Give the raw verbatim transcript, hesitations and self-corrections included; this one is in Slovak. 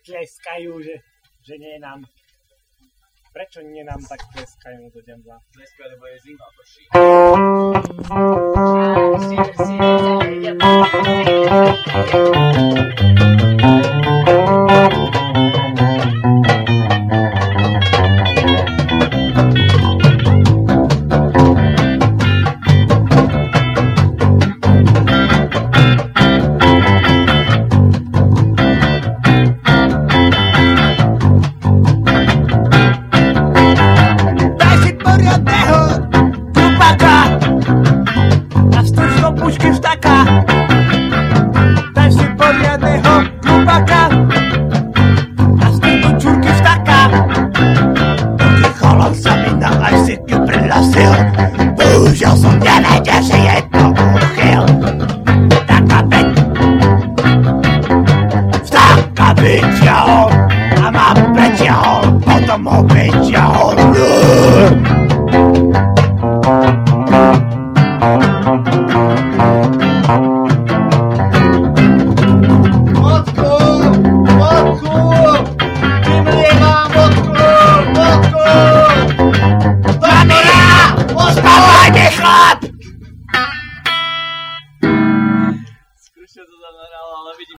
tleskajú, že, že nie nám. Prečo nie nám tak tleskajú do dňa? Tleskajú, lebo je zima, prší. Bohužiaľ som nevedel, že je to úchyl. Taká byť Vtáka vyťahol a ma preťahol, potom ho vyťahol. Matko! Matko! Vymrie vám, matko! Matko! Mamina! Ostávaj mi chlap! Skúšam to tam nahralo, ale vidím.